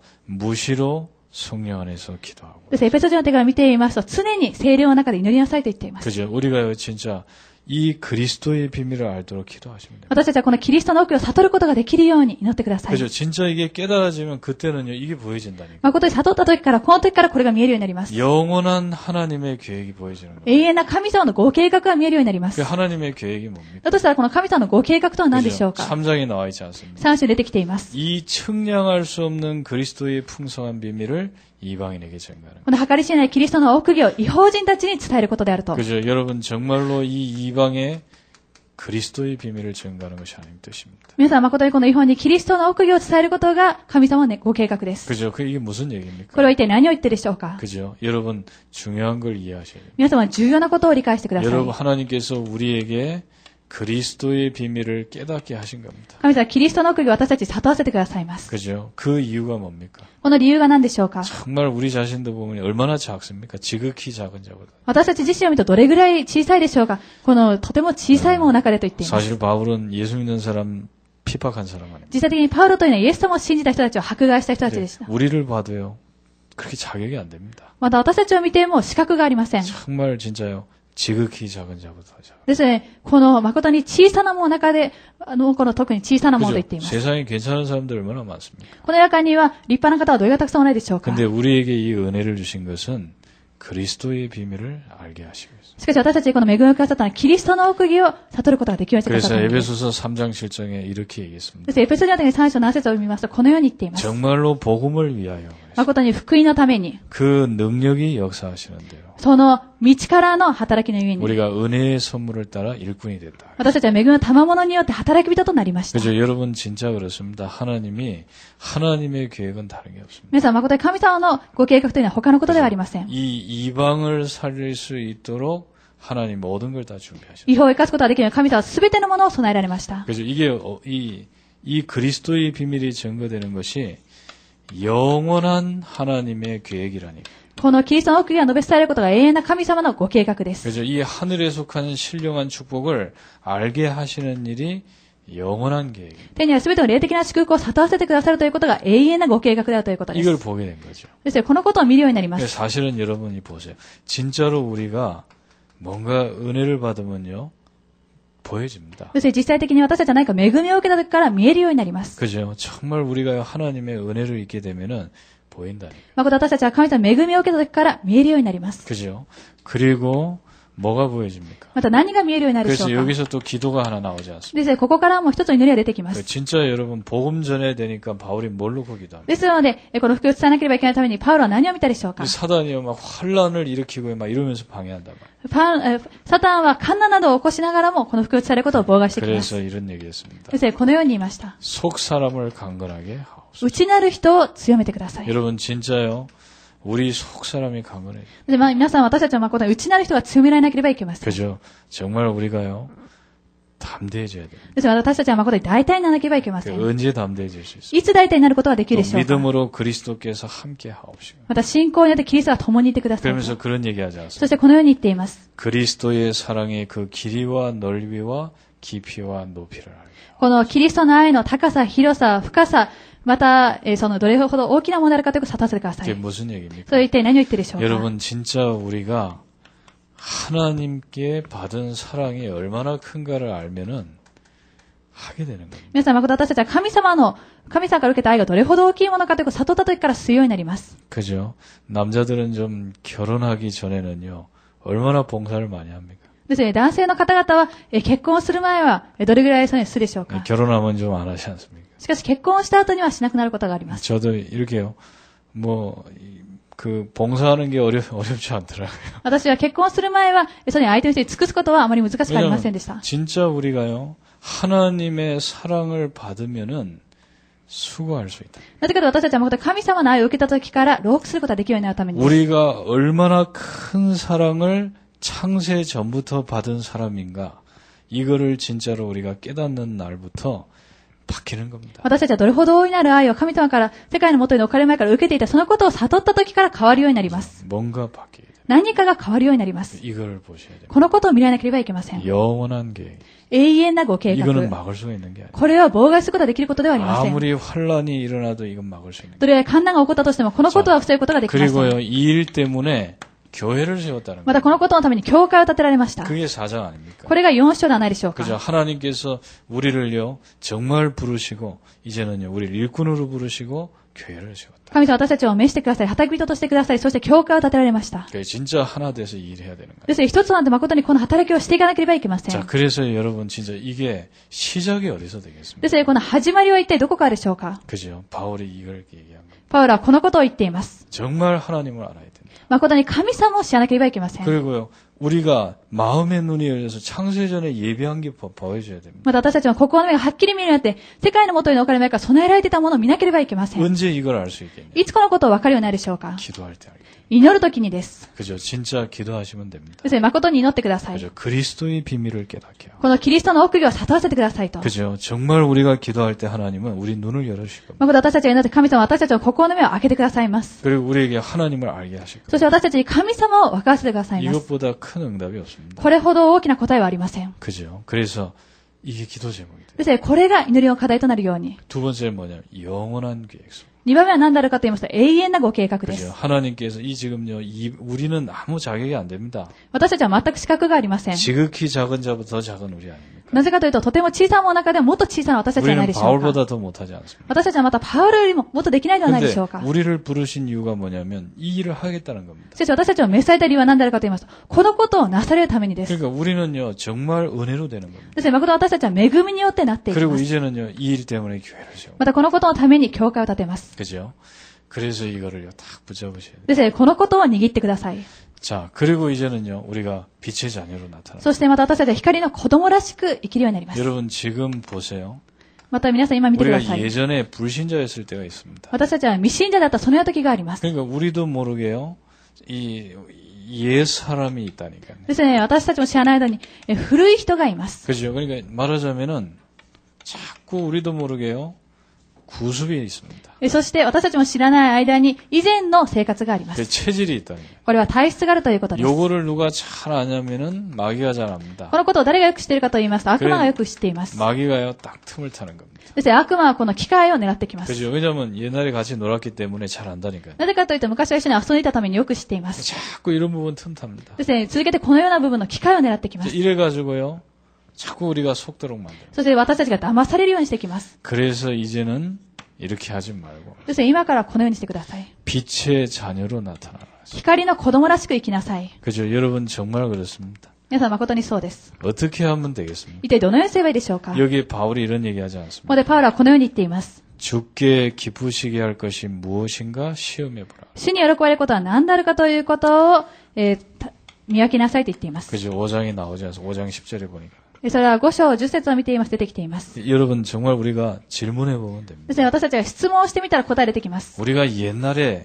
Speaker 1: 무시로 성령 안에서 기도하고.
Speaker 2: です。エペソビトの手紙を見ていますと、常に聖霊の中で祈りなさいと言っています。
Speaker 1: 그죠? 우리가요 진짜 이 그리스도의 비밀을 알도록 기도하시면 됩니다.
Speaker 2: 私たちはこのキリストの奥を悟ることができるように祈ってください。
Speaker 1: 그죠? 진짜 이게 깨달아지면 그때는요 이게 보여진다니까.
Speaker 2: 誠に悟った時から、この時からこれが見えるようになります。
Speaker 1: 영원한 하나님의 계획이 보여지는 거예요.
Speaker 2: 永遠な神様のご計画が見えるようになります。
Speaker 1: 그 하나님의 계획이 뭡니까?
Speaker 2: だとしたらこの神様のご計画とは何でしょう
Speaker 1: 그죠?
Speaker 2: か。
Speaker 1: 삼 장에 나와 있지 않습니까?
Speaker 2: さん章出てきています。
Speaker 1: 이 측량할 수 없는 그리스도의 풍성한 비밀을 이방인에게 전가하는 거예요.
Speaker 2: この計り知れないキリストの奥義を異邦人たちに伝えることであると。
Speaker 1: 그죠? 여러분 정말로 이 이방에 그리스도의 비밀을 전가하는 것이 하나님 뜻입니다.
Speaker 2: 皆さん誠にこの異邦にキリストの奥義を伝えることが神様のご計画です。
Speaker 1: 그죠? 그 이게 무슨 얘기입니까?
Speaker 2: これは一体何を言ってるでしょうか。
Speaker 1: 그죠? 여러분 중요한 걸 이해하셔야 돼요.
Speaker 2: 皆様は重要なことを理解してください。
Speaker 1: 여러분 하나님께서 우리에게 그리스도의 비밀을 깨닫게 하신 겁니다.
Speaker 2: 神様はキリストの奥義を私たちに悟らせてくださいます。
Speaker 1: 그죠? 그 이유가 뭡니까?
Speaker 2: この理由が何でしょうか。
Speaker 1: 정말 우리 자신도 보면 얼마나 작습니까? 지극히 작은 자거든.
Speaker 2: 私たち自身を見るとどれぐらい小さいでしょうか。このとても小さいものの中でと言っています。
Speaker 1: 사실 바울은 예수 믿는 사람 핍박한 사람 아닙니까?
Speaker 2: 実際的にパウロというのはイエス様を信じた人たちを迫害した人たちでした。
Speaker 1: 우리를 봐도요. 그렇게 자격이 안 됩니다.
Speaker 2: また私たちを見ても資格がありません。
Speaker 1: 정말 진짜요. 지극히 작은 자부터 하자.
Speaker 2: ですね、この誠に小さなものの中で、あの、この特に小さなものと言っています。
Speaker 1: 세상에 괜찮은 사람들 얼마나 많습니까?
Speaker 2: この中には立派な方はどれがたくさんおられるでしょうか。
Speaker 1: 근데 우리에게 이 은혜를 주신 것은 그리스도의 비밀을 알게 하시고 있습니다.
Speaker 2: しかし私たちにこの恵みをくださったのはキリストの奥義を悟ることができるようにしてくださった
Speaker 1: 그래서
Speaker 2: のです。
Speaker 1: 에베소서 삼 장 칠 절에 이렇게
Speaker 2: で
Speaker 1: 얘기했습니다.
Speaker 2: すエペソビトのさん章なな節を見ますとこのように言っています。
Speaker 1: 정말로 복음을 위하여
Speaker 2: 誠に福音のために
Speaker 1: 그 능력이 역사하시는데요.
Speaker 2: その道からの働きのゆえに
Speaker 1: 우리가 은혜의 선물을 따라 일꾼이 됐다.
Speaker 2: 私たちは恵みの賜物によって働き人となりました。
Speaker 1: 그죠? 여러분 진짜 그렇습니다. 하나님이 하나님의 계획은 다른 게 없습니다.
Speaker 2: 皆さん誠に神様のご計画というのは他のことではありません。
Speaker 1: 이 이방을 살릴 수 있도록 하나님 모든 걸 다 준비하셨어요.
Speaker 2: 違法を生かすことができるように神様は全てのものを備えられました。
Speaker 1: 그죠? 이게 어, 이, 이 그리스도의 비밀이 증거되는 것이 영원한 하나님의 계획이라니까.
Speaker 2: このキリストの奥義が述べ伝えることが永遠な神様のご計画です。
Speaker 1: 그죠? 이 하늘에 속한 신령한 축복을 알게 하시는 일이 영원한 계획입니다.
Speaker 2: 天には全ての霊的な祝福を悟らせてくださるということが永遠なご計画であるということです。
Speaker 1: 이걸 보게 된 거죠.
Speaker 2: ですね、このことを見るようになりま
Speaker 1: 근데
Speaker 2: す。
Speaker 1: 사실은 여러분이 보세요. 진짜로 우리가 뭔가 은혜를 받으면요. 보여집니다.
Speaker 2: ですね、実際的に私たちは何か恵みを受けた時から見えるようになります。
Speaker 1: 그죠? 정말 우리가 하나님의 은혜를 잊게 되면은 보인다니까.
Speaker 2: 誠私たちは神様の恵みを受けた時から見えるようになります。
Speaker 1: 그죠? 그리고 뭐가 보여집니까?
Speaker 2: また何が見えるようになるでしょ
Speaker 1: 그래서
Speaker 2: うか。
Speaker 1: 여기서 또 기도가 하나 나오지 않습니까?
Speaker 2: ですね、ここからも一つの祈りが出てきます。
Speaker 1: 진짜 여러분 복음 전해야 되니까 바울이 뭘 놓고 기도합니까?
Speaker 2: ですので、この福音を伝えなければいけないためにパウロは何を見たでしょうか。
Speaker 1: 사단이요 막 환란을 일으키고 막 이러면서 방해한다 말.
Speaker 2: パンえサタンはカンナなどを起こしながらもこの福音を伝えることを妨害してきます。
Speaker 1: 그래서 이런 얘기했습니다.
Speaker 2: ですね、このように言いました。
Speaker 1: 속 사람을 강건하게 하옵소서.
Speaker 2: 内なる人を強めてください。
Speaker 1: 여러분 진짜요. 우리 속 사람이 강건해요.
Speaker 2: で、まあ、皆さん私たちは誠に内なる人が強められなければいけません。
Speaker 1: 그죠? 정말 우리가요. 담대해져야 돼요.
Speaker 2: ですから私たちは誠に大体にならなければいけません。
Speaker 1: 언제 담대해질 수 있어요?
Speaker 2: いつ大体になることができる
Speaker 1: 또
Speaker 2: でしょうか。
Speaker 1: 믿음으로 그리스도께서 함께 하옵시고.
Speaker 2: また信仰によってキリストが共にいてください。
Speaker 1: 그러면서 그런 얘기하지
Speaker 2: そ
Speaker 1: 않습니까?
Speaker 2: してこのように言っています。
Speaker 1: 그리스도의 사랑의 그 길이와 넓이와 깊이와 높이를 알고.
Speaker 2: このキリストの愛の高さ、広さ、深さ、また、えーそのどれほど大きなものであるかということを悟らせてくださ
Speaker 1: 그게
Speaker 2: い。
Speaker 1: 무슨 얘기입니까?
Speaker 2: それ一体何を言ってるでしょうか。
Speaker 1: 여러분 진짜 우리가 하나님께 받은 사랑이 얼마나 큰가를 알면은 하게 되는 겁니다.
Speaker 2: 皆さん誠私たちは神様の、神様から受けた愛がどれほど大きいものかということを悟った時から吸うようになります。
Speaker 1: 그죠? 남자들은 좀 결혼하기 전에는요. 얼마나 봉사를 많이 합니까?
Speaker 2: ですね、男性の方々は、えー結婚する前は、えーどれぐらいそういうのするでしょうか。
Speaker 1: 결혼하면 좀 안 하지 않습니까?
Speaker 2: しかし結婚した後にはしなくなることがあります。
Speaker 1: 저도 이렇게요. 뭐 그 봉사하는 게 어렵 어렵지 않더라고요.
Speaker 2: 私は結婚する前は、えーそれに相手の人に尽くすことはあまり難しくありませんでした。
Speaker 1: 진짜 우리가요. 하나님의 사랑을 받으면은 수고할 수 있다.
Speaker 2: なぜかというと私たちは誠に神様の愛を受けた時から労苦することができるようになるためにです。
Speaker 1: 우리가 얼마나 큰 사랑을 창세 전부터 받은 사람인가 이거를 진짜로 우리가 깨닫는 날부터 바뀌는 겁니다.
Speaker 2: 私たちはどれほど大いなる愛を神様から世界の元に置かれる前から受けていたそのことを悟った時から変わるようになります。
Speaker 1: 뭔가 바뀌게 돼요.
Speaker 2: 何かが変わるようになります。
Speaker 1: 이걸 보셔야 됩니다.
Speaker 2: このことを見られなければいけません。
Speaker 1: 영원한 계획.
Speaker 2: 永遠なご計画。
Speaker 1: 이거는 막을 수가 있는 게 아니에요.
Speaker 2: これを妨害することができることではありません。
Speaker 1: 아무리 환란이 일어나도 이건 막을 수 있는
Speaker 2: どれぐらい困難が起こったとしてもこのことは防ぐことができません。
Speaker 1: 그리고요 이 일 때문에 교회를 세웠다는
Speaker 2: またこのことのために教会を建てられました。
Speaker 1: 그게 사장 아닙니까?
Speaker 2: これがよん章ではないでしょうか。
Speaker 1: 그죠? 하나님께서 우리를요 정말 부르시고 이제는요 우리를 일꾼으로 부르시고 교회를 세웠다.
Speaker 2: 神様は私たちを召してください。働き人としてください。そして教会を建てられました。
Speaker 1: 그게 진짜 하나 돼서 일해야 되는 거예요.
Speaker 2: ですから一つなんて誠にこの働きをしていかなければいけません。
Speaker 1: 자, 그래서 여러분 진짜 이게 시작이 어디서 되겠습니까?
Speaker 2: ですからこの始まりは一体どこからでしょうか。
Speaker 1: 그죠? 바울이 이걸 얘기한 거예요.
Speaker 2: パウロはこのことを言っています。
Speaker 1: 정말 하나님을 알아야 된다.
Speaker 2: 誠に神様を知らなければいけません。
Speaker 1: 그리고요 우리가 마음의 눈이 열려서 창세전에 예비한 게 보- 보여줘야 됩니다.
Speaker 2: また私たちは心の目がはっきり見るようになって、世界の元に置かれる前から備えられていたものを見なければいけません。
Speaker 1: 언제 이걸 알 수 있겠냐?
Speaker 2: いつこのことを分かるようになるでしょうか。
Speaker 1: 기도할 때 알겠다.
Speaker 2: 祈るときにです。
Speaker 1: 그죠? 진짜 기도하시면 됩니다.
Speaker 2: ですね、誠に祈ってください。
Speaker 1: 그죠? 그리스도의 비밀을 깨닫게 하고.
Speaker 2: このキリストの奥義を悟らせてくださいと。
Speaker 1: 그죠? 정말 우리가 기도할 때 하나님은 우리 눈을 열어주실 겁니다.
Speaker 2: 誠私たちが祈って神様は私たちの心の目を開けてくださいます。
Speaker 1: 그리고 우리에게 하나님을 알게 하실
Speaker 2: そ
Speaker 1: 겁니다.
Speaker 2: して私たちに神様を分からせてくださいます。
Speaker 1: 이것보다 큰 응답이 없습니다.
Speaker 2: これほど大きな答えはありません。
Speaker 1: 그죠? 그래서 이게 기도 제목이 돼요.
Speaker 2: ですね、これが祈りの課題となるように。
Speaker 1: 두 번째는 뭐냐면 영원한 계획 속.
Speaker 2: にばんめは何であるかと言いますと、永遠なご計画で
Speaker 1: 그죠?
Speaker 2: す。
Speaker 1: 하나님께서 이 지금요, 이, 우리는 아무 자격이 안 됩니다.
Speaker 2: 私たちは全く資格がありません。
Speaker 1: 지극히 작은 자보다 더 작은 우리 아닙니까?
Speaker 2: なぜかというと、とても小さいもの中でももっと小さな私たちじゃない
Speaker 1: 우리는
Speaker 2: でしょうか。
Speaker 1: 바울보다 더 못하지 않습니까?
Speaker 2: 私たちはまたパウロよりももっとできないではないでしょう
Speaker 1: 근데
Speaker 2: か。
Speaker 1: 우리를 부르신 이유가 뭐냐면 이 일을 하겠다는 겁니다.
Speaker 2: しかし私たちを召された理由は何であるかと言いますと、このことをなされるためにです。
Speaker 1: 그러니까 우리는요, 정말 은혜로 되는 겁니다.
Speaker 2: ですね、誠私たちは恵みによってなっていき
Speaker 1: 그리고
Speaker 2: ます。
Speaker 1: 이제는요, 이 일 때문에 교회를 세우고.
Speaker 2: またこのことのために教会を建てます。
Speaker 1: 그죠? 그래서 이거를요, 딱 붙잡으셔야 돼요.
Speaker 2: ですね、このことを握ってください。
Speaker 1: 자, 그리고 이제는요, 우리가 빛의 자녀로 나타납니다.
Speaker 2: そしてまた私たちは光の子供らしく生きるようになります。
Speaker 1: 여러분 지금 보세요.
Speaker 2: また皆さん今見てくださ
Speaker 1: 우리가
Speaker 2: い。
Speaker 1: 예전에 불신자였을 때가 있습니다.
Speaker 2: 私たちは未信者だったそのような時があります。
Speaker 1: 그러니까 우리도 모르게요, 이 옛 사람이 있다니까요.
Speaker 2: ですね、私たちも知らない間にえ古い人がいます。
Speaker 1: 그죠? 그러니까 말하자면은 자꾸 우리도 모르게요, 구습이 있습니다.
Speaker 2: えそして私たちも知らない間に以前の生活がありま
Speaker 1: 그
Speaker 2: す。
Speaker 1: 체질이 있다는 거예요.
Speaker 2: これは体質があるということです。
Speaker 1: 요거를 누가 잘 아냐면은 마귀가 잘 압니다.
Speaker 2: このことを誰がよく知っているかと言いますと、悪魔がよく知っています。
Speaker 1: 마귀가요, 딱 틈을 타는 겁니다.
Speaker 2: ですね、悪魔はこの機会を狙ってきます。
Speaker 1: 그죠? 왜냐면 옛날에 같이 놀았기 때문에 잘 안다니까요.
Speaker 2: なぜかというと、昔は一緒に遊んでいたためによく知っています。
Speaker 1: 자꾸 이런 부분 틈 탑니다.
Speaker 2: ですね、続けてこのような部分の機会を狙ってきます。
Speaker 1: 이래가지고요, 자꾸 우리가 속도록 만들어요.
Speaker 2: そして私たちが騙されるようにしてきます。
Speaker 1: 그래서 이제는 이렇게 하지 말고
Speaker 2: ですね、今からこのようにしてください。
Speaker 1: 빛의 자녀로 나타나라.
Speaker 2: 光の子供らしく生きなさい。
Speaker 1: 그죠? 여러분 정말 그렇습니다.
Speaker 2: 皆さん誠にそうです。
Speaker 1: 어떻게 하면 되겠습니까?
Speaker 2: 一体どのようにすればいいでしょうか。こ
Speaker 1: 여기 바울이 이런 얘기하지
Speaker 2: こ
Speaker 1: 않습니까?
Speaker 2: でパウロはこのように言っています。
Speaker 1: 주께 기쁘시게 할 것이 무엇인가 시험해보라.
Speaker 2: 主に喜ばれることは何であるかということを、えーた見分けなさいと言っています。
Speaker 1: 그죠? 오 장이 나오지 않습니까? 오 장 십 절에 보니까.
Speaker 2: それはご章じゅっ節を見ています。出てきています。
Speaker 1: 여러분 정말 우리가 질문해보면 됩니다.
Speaker 2: ですね、私たちが質問をしてみたら答え出てきます。
Speaker 1: 우리가 옛날에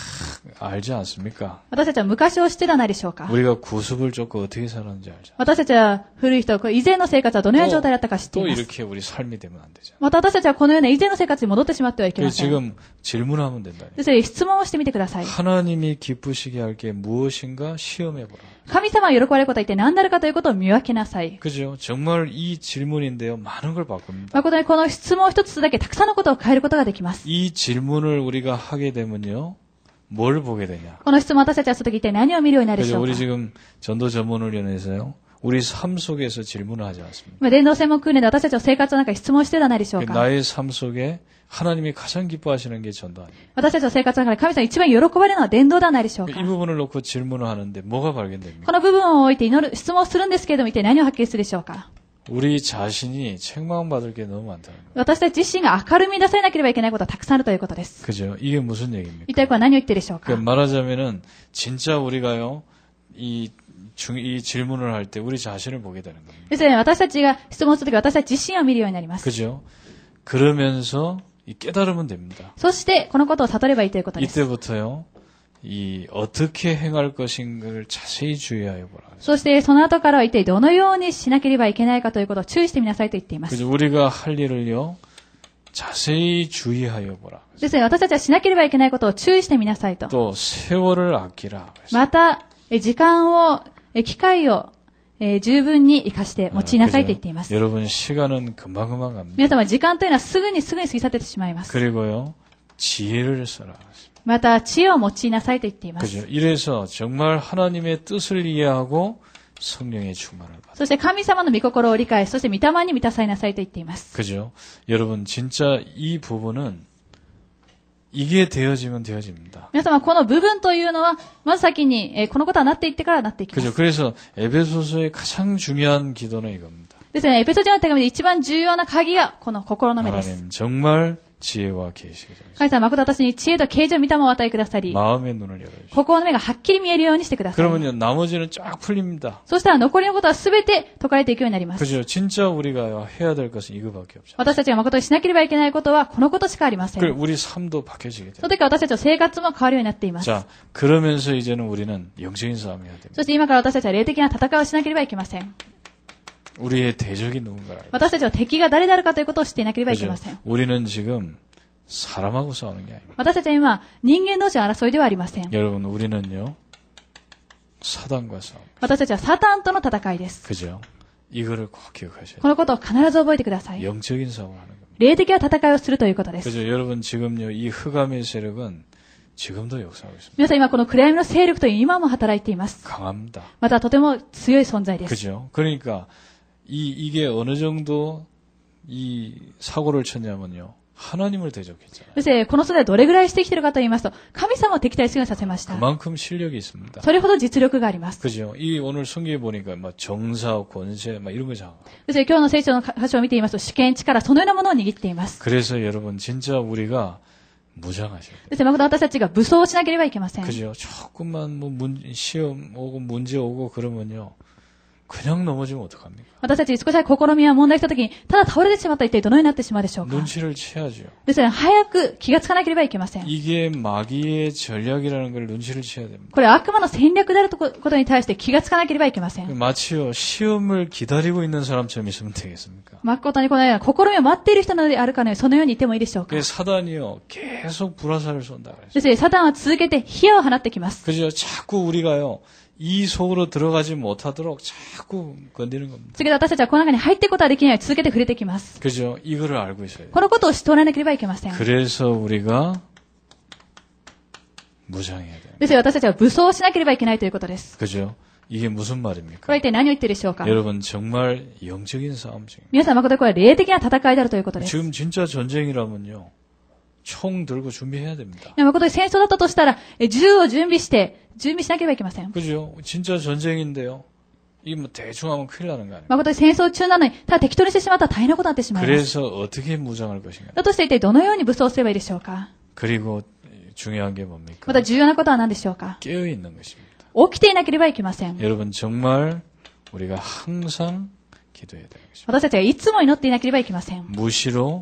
Speaker 1: 다 알지 않습니까?
Speaker 2: 私たちは昔を知ってではないでしょうか。
Speaker 1: 우리가 구습을 쫓고 어떻게 살았는지 알죠?
Speaker 2: 私たちは古い人、これ以前の生活はどのような状態だったか知ってい
Speaker 1: 또
Speaker 2: ます。
Speaker 1: 이렇게 우리 삶이 되면 안 되죠.
Speaker 2: また私たちはこのような以前の生活に戻ってしまってはいけま
Speaker 1: 그래서
Speaker 2: せん。
Speaker 1: 지금 질문하면 된다.
Speaker 2: ですね、質問をしてみてください。
Speaker 1: 하나님이 기쁘시게 할 게 무엇인가 시험해보라.
Speaker 2: 神様が喜ばれることは一体何であるかということを見分けなさい。
Speaker 1: 그죠? 정말 이 질문인데요. 많은 걸 바꿉니다.
Speaker 2: 誠にこの質問一つだけたくさんのことを変えることができます。
Speaker 1: 이 질문을 우리가 하게 되면요. 뭘 보게 되냐?
Speaker 2: この質問を私たちはするとき一体何を見るようになるでし
Speaker 1: 그죠?
Speaker 2: ょう
Speaker 1: 우리
Speaker 2: か。
Speaker 1: 지금 전도 전문을 위해서요. 우리 삶 속에서 질문을 하지 않습니다.
Speaker 2: まあ伝道専門訓練で私たちの生活の中で質問してではないでしょうか。
Speaker 1: 나의 삶 속에 하나님이 가장 기뻐하시는 게 전도 아니에요.
Speaker 2: 私たちの生活の中で神様が一番喜ばれるのは伝道ではないでしょうか。
Speaker 1: 이 부분을 놓고 질문을 하는데 뭐가 발견됩니까?
Speaker 2: この部分を置いて祈る、質問をするんですけれども一体何を発見するでしょうか。
Speaker 1: 우리 자신이 책망받을 게 너무 많다는 거예요.
Speaker 2: 私たち自身が明るみに出されなければいけないことはたくさんあるということです。
Speaker 1: 그죠? 이게 무슨 얘기입니까?
Speaker 2: 一体これは何を言っているでしょうか。
Speaker 1: 그 말하자면은 진짜 우리가요. 이, 중, 이 질문을 할 때 우리 자신을 보게 되는 겁니다.
Speaker 2: ですね、私たちが質問するとき私たち自身を見るようになります。
Speaker 1: 그죠? 그러면서 이 깨달으면 됩니다.
Speaker 2: そしてこのことを悟ればいいということです。
Speaker 1: 이때부터요. 이 어떻게 행할 것인가를 자세히 주의하여 보라.
Speaker 2: そしてその後からは一体どのようにしなければいけないかということを注意してみなさいと言っています。
Speaker 1: 그죠? 우리가 할 일을요. 자세히 주의하여 보라.
Speaker 2: ですね、私たちはしなければいけないことを注意してみなさいと。
Speaker 1: 또 세월을 아끼라.
Speaker 2: また、え時間を、え機会を、えー十分に活かして用いなさいと言っています。
Speaker 1: 여러분 시간은 금방금방 갑니다.
Speaker 2: 皆様、時間というのはすぐにすぐに過ぎ去ってしまいます。
Speaker 1: 그리고요. 지혜를 써라.
Speaker 2: また、知恵を用いなさいと言っています。
Speaker 1: 그죠? 이래서 정말 하나님의 뜻을 이해하고 성령의 충만을 받아.
Speaker 2: そして神様の御心を理解、そして御霊に満たされなさいと言っています。
Speaker 1: 그죠? 여러분 진짜 이 부분은 이게 되어지면 되어집니다.
Speaker 2: 皆様、この部分というのは、まず先に、えーこのことはなっていってからなっていきます。
Speaker 1: 그죠? 그래서 에베소서의 가장 중요한 기도는 이겁니다.
Speaker 2: ですね、エペソ人の手紙で一番重要な鍵が、この心の目です。
Speaker 1: 하나님 정말 지혜와 계시게 되옵소서.
Speaker 2: 神様、誠私に知恵と啓示を御霊をお与えくださり、
Speaker 1: 마음의 눈을 열어주시고.
Speaker 2: 心の目がはっきり見えるようにしてください。
Speaker 1: 그러면요 나머지는 쫙 풀립니다.
Speaker 2: そうしたら残りのことはすべて解かれていくようになります。
Speaker 1: 그죠? 진짜 우리가 해야 될 것은 이거밖에 없죠.
Speaker 2: 私たちが誠にしなければいけないことは、このことしかありません。
Speaker 1: 그리고 우리 삶도 바뀌어지게
Speaker 2: その
Speaker 1: 됩니다.
Speaker 2: 時は私たちの生活も変わるようになっています。
Speaker 1: 자, 그러면서 이제는 우리는 영적인 싸움을 해야 됩니다.
Speaker 2: そして今から私たちは霊的な戦いをしなければいけません。
Speaker 1: 우리의 대적이 누군가를 알고.
Speaker 2: 私たちの敵が誰であるかということを知っていなければいけ
Speaker 1: 그죠?
Speaker 2: ません。
Speaker 1: 우리는 지금 사람하고 싸우는 게 아닙니다.
Speaker 2: 私たちは今、人間同士の争いではありません。
Speaker 1: 여러분, 우리는요, 사단과 싸움.
Speaker 2: 私たちはサタンとの戦いです。
Speaker 1: 그죠? 이거를 꼭 기억하셔야
Speaker 2: このことを必ず覚えてください。
Speaker 1: 돼요. 영적인 싸움을 하는 겁니다.
Speaker 2: 霊的な戦いをするということです。
Speaker 1: 그죠? 여러분 지금요 이 흑암의 세력은 지금도 역사하고 있습니다.
Speaker 2: 皆さん今この暗闇の勢力という今も働いています。
Speaker 1: 강합니다.
Speaker 2: またとても強い存在です。
Speaker 1: 그죠? 그러니까 이 이게 어느 정도 이 사고를 쳤냐면요. 하나님을 대적했잖아요.
Speaker 2: そしてこの存在はどれぐらいしてきているかと言いますと、神様を敵対するようにさせました。
Speaker 1: 그만큼 실력이 있습니다.
Speaker 2: それほど実力があります。
Speaker 1: 그죠? 이 오늘 성경에 보니까 막 정사, 권세, 막 이런 거잖아.
Speaker 2: そして今日の聖書の箇所を見ていますと、主権、力、そのようなものを握っています。
Speaker 1: 그래서 여러분 진짜 우리가 무장하셔야 돼요.
Speaker 2: そして誠私たちが武装しなければいけません。
Speaker 1: 그죠? 조금만 뭐 문, 시험 오고 문제 오고 그러면요. 그냥 넘어지면 어떡합니까?
Speaker 2: 私たちに少し試みや問題したときに、ただ倒れてしまったら一体どのようになってしまうでしょうか。
Speaker 1: 눈치를 채야죠.
Speaker 2: ですから早く気がつかなければいけません。
Speaker 1: 이게 마귀의 전략이라는 걸 눈치를 채야 됩니다.
Speaker 2: これは悪魔の戦略であることに対して気がつかなければいけません。
Speaker 1: 마치요 시험을 기다리고 있는 사람처럼 있으면 되겠습니까?
Speaker 2: 誠にこのような試みを待っている人なのであるかのように、そのようにいてもいいでしょうか。
Speaker 1: 그 사단이요 계속 불화살을 쏜다 그랬어요.
Speaker 2: ですからサタンは続けて火を放ってきます。
Speaker 1: 그죠? 자꾸 우리가요 이 속으로 들어가지 못하도록 자꾸 건드리는 겁니다.
Speaker 2: 次で私たちはこの中に入っていくことができないように続けて触れてきます。
Speaker 1: 그죠? 이거를 알고 있어야 돼요.
Speaker 2: このことを知っておらなければいけません。
Speaker 1: 그래서 우리가 무장해야 돼요.
Speaker 2: ですから私たちは武装しなければいけないということです。
Speaker 1: 그죠? 이게 무슨
Speaker 2: これは
Speaker 1: 말입니까?
Speaker 2: 一体何を言っているでしょうか。
Speaker 1: 여러분 정말 영적인 싸움 중입니다.
Speaker 2: 皆さん誠にこれは霊的な戦いであるということです。
Speaker 1: 지금 진짜 전쟁이라면요. 총 들고 준비해야 됩니다.
Speaker 2: 誠に戦争だったとしたら、え銃を準備して、準備しなければいけません。
Speaker 1: 그죠? 진짜 전쟁인데요. 이게 뭐 대충 하면 큰일 나는 거 아니에요?
Speaker 2: 誠に戦争中なのに、ただ適当にしてしまったら大変なことになってしまいます。
Speaker 1: 그래서 어떻게 무장할 것인가?
Speaker 2: だとして一体どのように武装すればいいでしょうか。
Speaker 1: 그리고 중요한 게 뭡니까?
Speaker 2: また重要なことは何でしょうか。
Speaker 1: 깨어 있는 것입니다.
Speaker 2: 起きていなければいけません。
Speaker 1: 여러분 정말 우리가 항상 기도해야 되는 것입니다.
Speaker 2: 私たちがいつも祈っていなければいけません。
Speaker 1: 무시로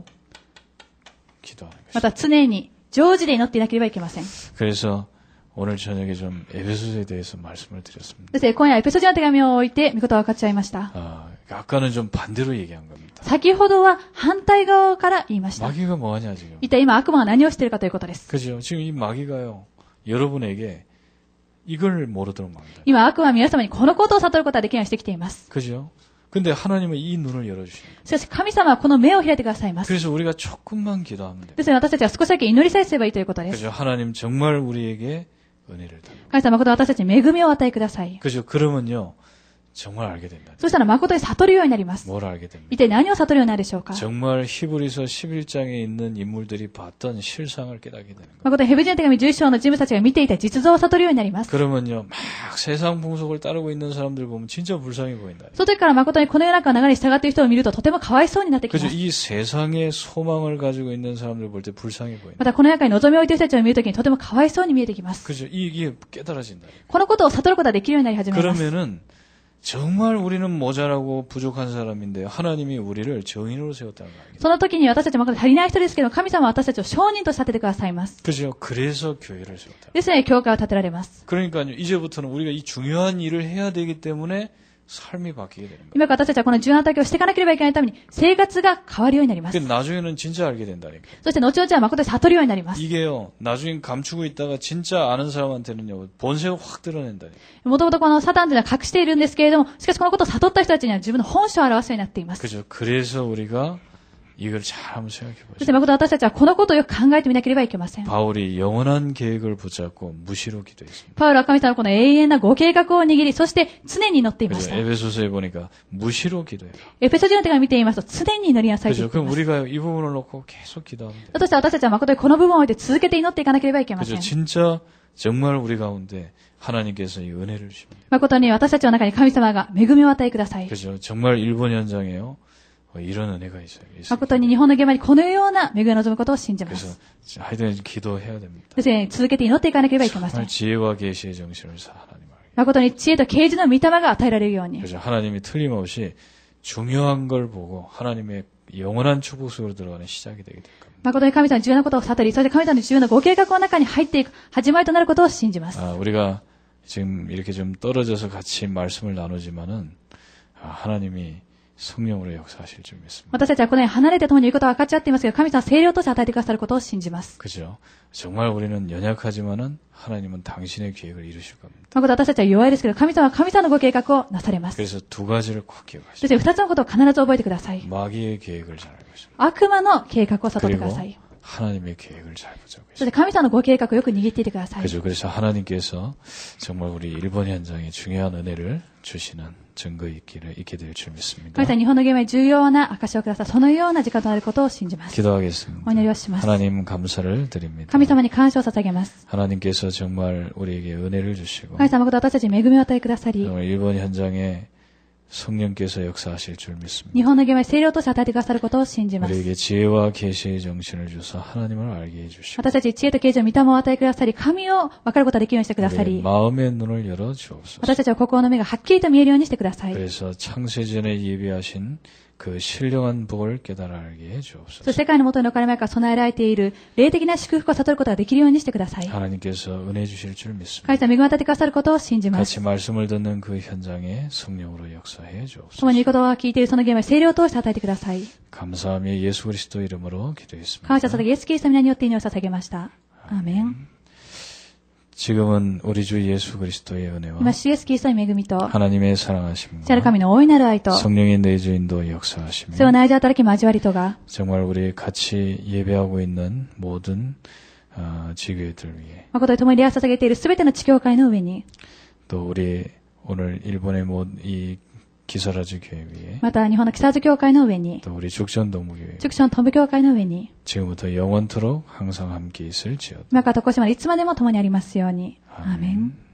Speaker 1: 기도하는
Speaker 2: ま
Speaker 1: 것입니다.
Speaker 2: た常に常時で祈っていなければいけません。
Speaker 1: 그래서 오늘 저녁에 좀 에베소서에 대해서 말씀을 드렸습니다.
Speaker 2: そして今夜エペソ人の手紙を置いて御言葉を分かち合いました。
Speaker 1: 아, 아까는 좀 반대로 얘기한 겁니다.
Speaker 2: 先ほどは反対側から言いました。
Speaker 1: 마귀가 뭐하냐 지금?
Speaker 2: 一体今悪魔は何をしているかということです。
Speaker 1: 그죠? 지금 이 마귀가요. 여러분에게 이걸 모르도록 막는다.
Speaker 2: 今悪魔は皆様にこのことを悟ることができないようにしてきています。
Speaker 1: 그죠? 근데 하나님은 이 눈을 열어주십니다.
Speaker 2: しかし神様はこの目を開いてくださいます。
Speaker 1: 그래서 우리가 조금만 기도하면 돼요.
Speaker 2: ですので私たちは少しだけ祈りさえすればいいということです。
Speaker 1: 그죠? 하나님 정말 우리에게 은혜를 달라.
Speaker 2: 神様誠に私たちに恵みをお与えください。
Speaker 1: 그죠? 그러면요. 정말 알게 된다.
Speaker 2: そしたら誠に悟るようになります。
Speaker 1: 뭘 알게 됩니까?
Speaker 2: 一体何を悟るようになるでしょうか。
Speaker 1: 정말 히브리서 십일 장에 있는 인물들이 봤던 실상을 깨닫게 되는 거예요.
Speaker 2: 誠にヘブル人の手紙じゅういっ章の人物たちが見ていた実像を悟るようになります。
Speaker 1: 그러면요. 막 세상 풍속을 따르고 있는 사람들 보면 진짜 불쌍해 보인다.
Speaker 2: その時から誠にこの世の中の流れに従っている人を見るととてもかわいそうになってきま
Speaker 1: 그죠?
Speaker 2: す。
Speaker 1: 이 세상의 소망을 가지고 있는 사람들 볼 때 불쌍해 보인다.
Speaker 2: またこの世の中に望みを置いている人たちを見るときにとてもかわいそうに見えてきます。
Speaker 1: 그죠? 이- 이게 깨달아진다.
Speaker 2: このことを悟ることができるようになり始めます。
Speaker 1: 그러면은 정말 우리는 모자라고 부족한 사람인데 하나님이 우리를 정인으로 세웠다는 거 알겠죠?
Speaker 2: その時に私たちも足りない人ですけど、神様は私たちを証人として立ててくださいます。
Speaker 1: 그죠? 그래서 교회를 세웠다.
Speaker 2: ですので、教会を建てられます。
Speaker 1: 그러니까요. 이제부터는 우리가 이 중요한 일을 해야 되기 때문에 삶이 바뀌게 되는 거예요.
Speaker 2: 今から私たちはこの重要な体験をしていかなければいけないために、生活が変わるようになります。
Speaker 1: 근데 나중에는 진짜 알게 된다니까.
Speaker 2: そして後々は誠に悟るようになります。
Speaker 1: 이게요. 나중에 감추고 있다가 진짜 아는 사람한테는요. 본색을 확 드러낸다니까.
Speaker 2: もともとこのサタンというのは隠しているんですけれども、しかしこのことを悟った人たちには自分の本性を表すようになっています。
Speaker 1: 그죠? 그래서 우리가 이걸 잘 한번 생각해
Speaker 2: そして
Speaker 1: 보죠.
Speaker 2: 誠私たちはこのことをよく考えてみなければいけません。
Speaker 1: 바울이 영원한 계획을 붙잡고 무시로 기도했습니다.
Speaker 2: パウロは神様のこの永遠なご計画を握り、そして常に祈っていまし
Speaker 1: 그죠?
Speaker 2: た。
Speaker 1: 에베소서에 보니까 무시로 기도해라.
Speaker 2: エペソ人の手紙を見ていますと、常に祈りなさいと言
Speaker 1: 그죠?
Speaker 2: ってい
Speaker 1: 그럼
Speaker 2: ます。
Speaker 1: 우리가 이 부분을 놓고 계속 기도하면 돼요.
Speaker 2: だとして私たちは誠にこの部分を置いて続けて祈っていかなければいけませ
Speaker 1: 그죠?
Speaker 2: ん。
Speaker 1: 진짜 정말 우리 가운데 하나님께서 이 은혜를 주십니다.
Speaker 2: 誠に私たちの中に神様が恵みを与えください。
Speaker 1: 그죠? 정말 일본 현장에요. 어, 이런 은혜가 있어요. 있어요.
Speaker 2: 誠に日本の現場にこのような恵みを望むことを信じま
Speaker 1: 그래서
Speaker 2: す。
Speaker 1: 하여튼 기도해야 됩니다.
Speaker 2: ですね、続けて祈っていかなければいけません
Speaker 1: 정말 。 지혜와 계시의 정신을 사 하나님 알게.
Speaker 2: 誠に知恵と啓示の御霊が与えられるように。
Speaker 1: 그죠? 하나님이 틀림없이 중요한 걸 보고 하나님의 영원한 축복 속으로 들어가는 시작이 되게 될 겁니다.
Speaker 2: 誠に神様の重要なことを悟り、そして神様の重要なご計画の中に入っていく始まりとなることを信じます。
Speaker 1: 아, 우리가 지금 이렇게 좀 떨어져서 같이 말씀을 나누지만은 아, 하나님이 성령으로 역사하실 줄 믿습니다.
Speaker 2: 私たちはこのように離れて共にいることは分かっちゃっていますけど、神様は聖霊として与えてくださることを信じます。
Speaker 1: 그죠? 정말 우리는 연약하지만은 하나님은 당신의 계획을 이루실 겁니다.
Speaker 2: 誠私たちは弱いですけど、神様は神様のご計画をなされます。
Speaker 1: 그래서 두 가지를 꼭
Speaker 2: そし
Speaker 1: 기억하시고
Speaker 2: て二つのことを必ず覚えてください。
Speaker 1: 마귀의 계획을 잘 알고 있습니다.
Speaker 2: 悪魔の計画を悟ってく
Speaker 1: 그리고
Speaker 2: ださい。
Speaker 1: 하나님의 계획을 잘 보자고
Speaker 2: そして神様のご計画をよく握っていてください。
Speaker 1: 그죠? 그래서 하나님께서 정말 우리 일본 현장에 중요한 은혜를 주시는 증거 있기를 있게 될 줄 믿습니다.
Speaker 2: 神様、日本の現場に重要な証をください。そのような時間となることを信じます。
Speaker 1: 기도하겠습니다.
Speaker 2: お祈りをします。
Speaker 1: 하나님 감사를 드립니다.
Speaker 2: 神様に感謝を捧げます。
Speaker 1: 하나님께서 정말 우리에게 은혜를 주시고
Speaker 2: 神様、私たちに恵みを与えくださり、
Speaker 1: 정말 일본 현장에 성령께서 역사하실 줄 믿습니다.
Speaker 2: 日本の現場に聖霊を通して与えてくださることを信じます。
Speaker 1: 우리에게 지혜와 계시의 정신을 주사 하나님을 알게 해주시고
Speaker 2: 私たちに知恵と啓示を御霊を与えてくださり、神を分かることができるようにしてくださ
Speaker 1: 우리의
Speaker 2: り、
Speaker 1: 마음의 눈을 열어 주옵소서.
Speaker 2: 私たちは心の目がはっきりと見えるようにしてください。
Speaker 1: 그래서 창세전에 예비하신 그 신령한 복을 깨달아 알게
Speaker 2: そ
Speaker 1: 해주옵소서.
Speaker 2: して世界の元に置かれ前から備えられている霊的な祝福を悟ることができるようにしてください。
Speaker 1: 하나님께서 은혜 주실 줄 믿습니다.
Speaker 2: 神様、恵みを与えてくださることを信じます。
Speaker 1: 같이 말씀을 듣는 그 현장에 성령으로 역사해
Speaker 2: 共
Speaker 1: 주옵소서.
Speaker 2: に御言葉を聞いているその現場に聖霊を通して与えてください。
Speaker 1: 감사하며 예수 그리스도 이름으로 기도했습니다.
Speaker 2: 感謝させイエス・キリストの皆によって祈りを捧げました。アーメン。
Speaker 1: 지금은 우리 주 예수 그리스도의 은혜와
Speaker 2: 今、主イエス・キリストの恵みと、
Speaker 1: 하나님의
Speaker 2: 主なる
Speaker 1: 사랑하심과
Speaker 2: 神の大いなる愛と、
Speaker 1: 성령의 내주인도 역사하시며
Speaker 2: それを内情働き交わりとが、
Speaker 1: 정말 우리 같이 예배하고 있는 모든 어, 지교회들 위해
Speaker 2: 誠に共に礼を捧げているすべての地教会の上に、
Speaker 1: 또 우리 오늘 일본의 모, 이 기사라즈 교회 위에
Speaker 2: また日本の木更津教会の上に、
Speaker 1: 또 우리 죽전동부교회
Speaker 2: 畜生のトンブ教会の上に、
Speaker 1: 지금부터 영원토록 항상 함께 있을지어다.
Speaker 2: 今からとこしまでいつまでも共にありますように。アーメン。